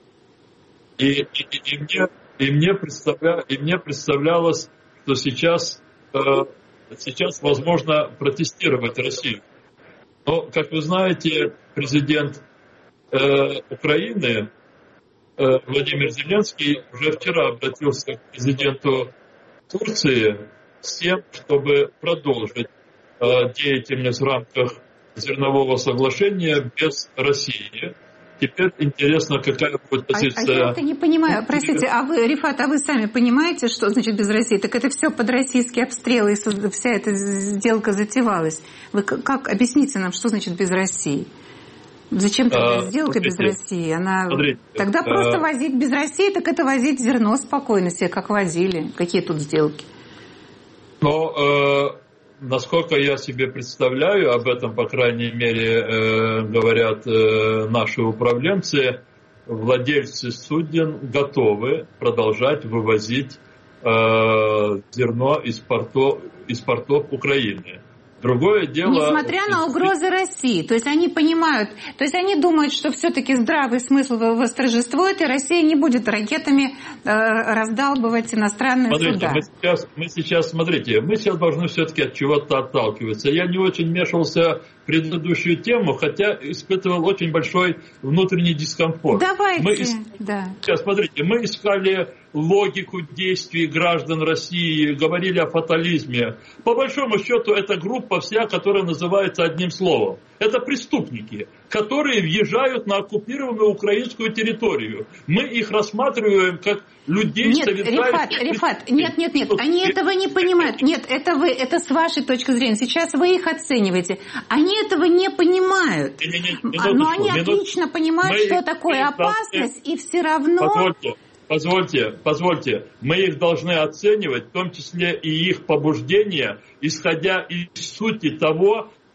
И, и, и, мне, и, мне представля, и мне представлялось, что сейчас... Э, Сейчас возможно протестировать Россию. Но, как вы знаете, президент э, Украины э, Владимир Зеленский уже вчера обратился к президенту Турции с тем, чтобы продолжить э, деятельность в рамках зернового соглашения без России. Теперь интересно, какая будет позиция... А, а я это не понимаю. Простите, а вы, Рифат, а вы сами понимаете, что значит без России? Так это все под российские обстрелы, и вся эта сделка затевалась. Вы как объясните нам, что значит без России? Зачем тогда а, сделка смотрите, без России? Она... Смотрите, тогда а... просто возить без России, так это возить зерно спокойно себе, как возили. Какие тут сделки? Но... Э... Насколько я себе представляю, об этом, по крайней мере, э, говорят э, наши управленцы, владельцы суден готовы продолжать вывозить э, зерно из портов, из портов Украины. Другое дело... Несмотря на угрозы России. То есть они понимают, то есть они думают, что все-таки здравый смысл восторжествует, и Россия не будет ракетами э, раздалбывать иностранные смотрите, суда. Мы сейчас, мы сейчас, смотрите, мы сейчас должны все-таки от чего-то отталкиваться. Я не очень вмешивался в предыдущую тему, хотя испытывал очень большой внутренний дискомфорт. Давайте, мы ис... да. Сейчас, смотрите, мы искали логику действий граждан России, говорили о фатализме. По большому счету, это группа вся, которая называется одним словом. Это преступники, которые въезжают на оккупированную украинскую территорию. Мы их рассматриваем как людей, нет, совершающих... Рифат, Рифат, нет, нет, нет, они этого не понимают. Нет, это вы, это с вашей точки зрения. Сейчас вы их оцениваете. Они этого не понимают. Не, не, не, минуточку, но они минуточку. отлично понимают, мы что такое опасность, должны... и все равно... Позвольте. Позвольте, позвольте, мы их должны оценивать, в том числе и их побуждения, исходя из сути того,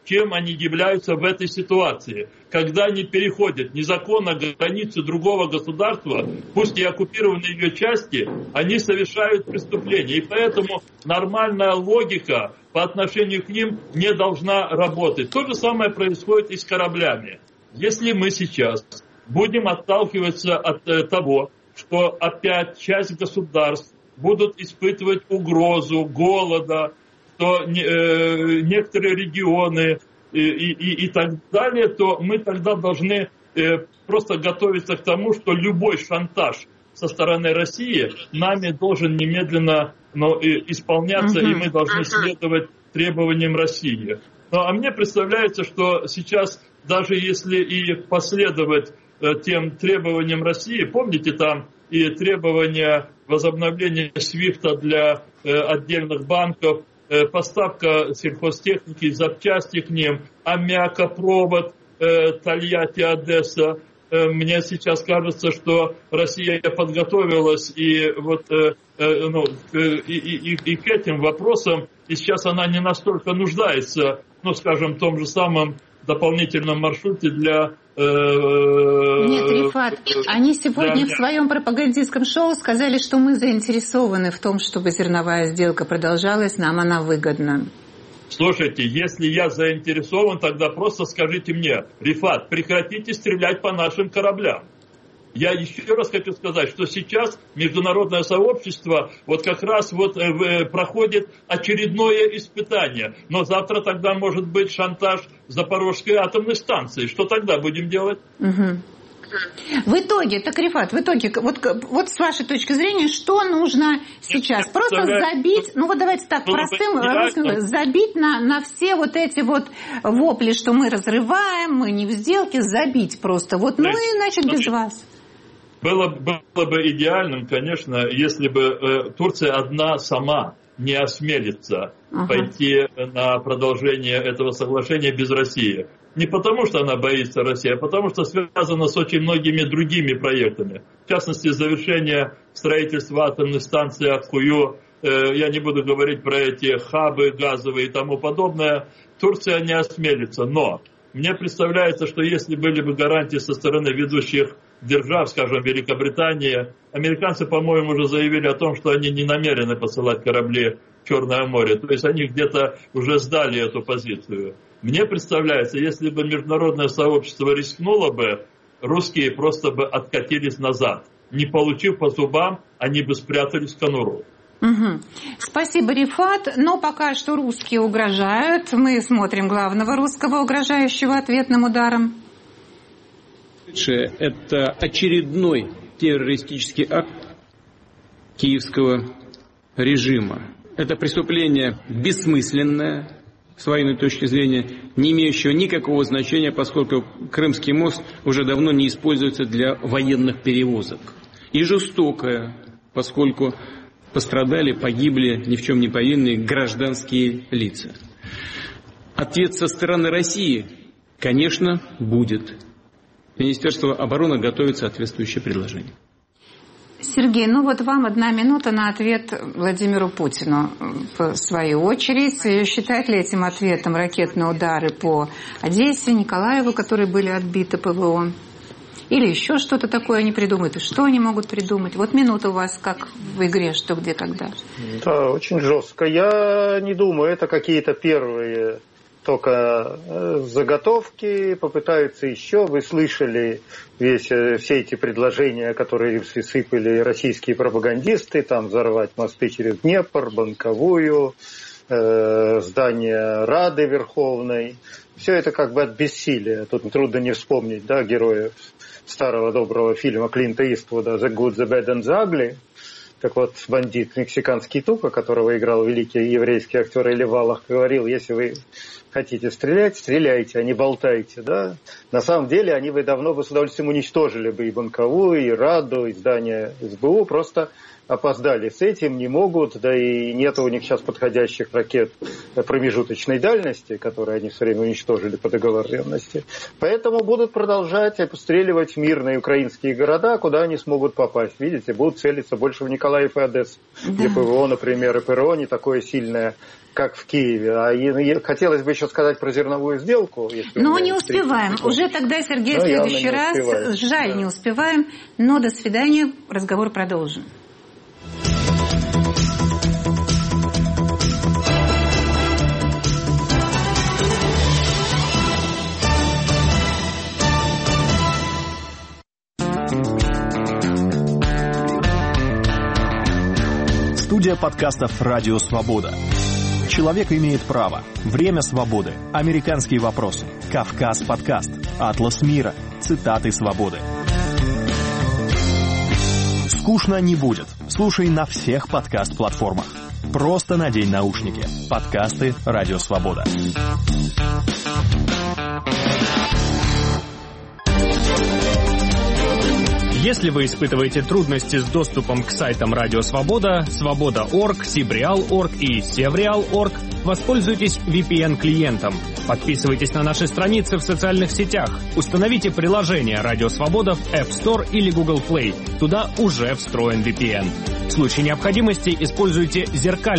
чем они являются в этой ситуации. Когда они переходят незаконно границу другого государства, пусть и оккупированные ее части, они совершают преступления. И поэтому нормальная логика по отношению к ним не должна работать. То же самое происходит и с кораблями. Если мы сейчас будем отталкиваться от э, того, что опять часть государств будут испытывать угрозу голода, то не, э, некоторые регионы и, и, и так далее, то мы тогда должны э, просто готовиться к тому, что любой шантаж со стороны России нами должен немедленно ну, и, исполняться, uh-huh. и мы должны uh-huh. следовать требованиям России. Ну, а мне представляется, что сейчас, даже если и последовать э, тем требованиям России, помните, там и требования возобновления свифта для э, отдельных банков, э, поставка сельхозтехники, запчасти к ним, аммиакопровод э, Тольятти-Одесса. Э, мне сейчас кажется, что Россия подготовилась и, вот, э, э, ну, и, и, и к этим вопросам, и сейчас она не настолько нуждается, ну, скажем, в том же самом дополнительном маршруте для... Э, Нет, Рифат, они сегодня для... в своем пропагандистском шоу сказали, что мы заинтересованы в том, чтобы зерновая сделка продолжалась, нам она выгодна. Слушайте, если я заинтересован, тогда просто скажите мне: Рифат, прекратите стрелять по нашим кораблям. Я еще раз хочу сказать, что сейчас международное сообщество вот как раз вот э, проходит очередное испытание. Но завтра тогда может быть шантаж Запорожской атомной станции. Что тогда будем делать? Угу. В итоге, так, Рифат, в итоге, вот, вот с вашей точки зрения, что нужно сейчас? Просто забить, ну вот давайте так, простым русским, забить на, на все вот эти вот вопли, что мы разрываем, мы не в сделке, забить просто. Вот, ну и, значит, без вас. Было, было бы идеальным, конечно, если бы э, Турция одна сама не осмелится ага. пойти на продолжение этого соглашения без России. Не потому, что она боится России, а потому, что связано с очень многими другими проектами. В частности, завершение строительства атомной станции Аккую. Э, я не буду говорить про эти хабы газовые и тому подобное. Турция не осмелится. Но мне представляется, что если были бы гарантии со стороны ведущих держав, скажем, Великобритании, американцы, по-моему, уже заявили о том, что они не намерены посылать корабли в Черное море. То есть они где-то уже сдали эту позицию. Мне представляется, если бы международное сообщество рискнуло бы, русские просто бы откатились назад. Не получив по зубам, они бы спрятались в конуру. Угу. Спасибо, Рифат. Но пока что русские угрожают. Мы смотрим главного русского, угрожающего ответным ударом. Это очередной террористический акт киевского режима. Это преступление бессмысленное, с военной точки зрения, не имеющего никакого значения, поскольку Крымский мост уже давно не используется для военных перевозок. И жестокое, поскольку пострадали, погибли ни в чем не повинные гражданские лица. Ответ со стороны России, конечно, будет. Министерство обороны готовит соответствующее предложение. Сергей, ну вот вам одна минута на ответ Владимиру Путину. В свою очередь, считают ли этим ответом ракетные удары по Одессе, Николаеву, которые были отбиты ПВО? Или еще что-то такое они придумают? И что они могут придумать? Вот минута у вас, как в игре «Что, где, когда». Да, очень жестко. Я не думаю, это какие-то первые только заготовки, попытаются еще. Вы слышали весь, все эти предложения, которые сыпали российские пропагандисты, там взорвать мосты через Днепр, Банковую, э, здание Рады Верховной. Все это как бы от бессилия. Тут трудно не вспомнить, да, героев старого доброго фильма Клинта Иствуда «The Good, the Bad and the Ugly». Так вот, бандит мексиканский Тука, которого играл великий еврейский актер Эли Валах, говорил: если вы хотите стрелять, стреляйте, а не болтайте, да. На самом деле, они бы давно бы с удовольствием уничтожили бы и Банковую, и Раду, и здание СБУ, просто опоздали с этим, не могут, да и нет у них сейчас подходящих ракет промежуточной дальности, которые они все время уничтожили по договоренности. Поэтому будут продолжать обстреливать мирные украинские города, куда они смогут попасть. Видите, будут целиться больше в Николаев и Одессу, да. Где ПВО, например, и ПРО не такое сильное, как в Киеве. А хотелось бы еще еще сказать про зерновую сделку. Но не успеваем. Уже тогда, Сергей, в следующий раз. Успеваем. Жаль, да. Не успеваем. Но до свидания. Разговор продолжим. Студия подкастов «Радио Свобода». Человек имеет право. Время свободы. Американские вопросы. Кавказ подкаст. Атлас мира. Цитаты свободы. Скучно не будет. Слушай на всех подкаст-платформах. Просто надень наушники. Подкасты «Радио Свобода». Если вы испытываете трудности с доступом к сайтам Радио Свобода, Свобода точка орг, Сибреал точка орг и Севреал точка орг, воспользуйтесь ви пи эн-клиентом. Подписывайтесь на наши страницы в социальных сетях. Установите приложение Радио Свобода в App Store или Google Play. Туда уже встроен ви пи эн. В случае необходимости используйте зеркальный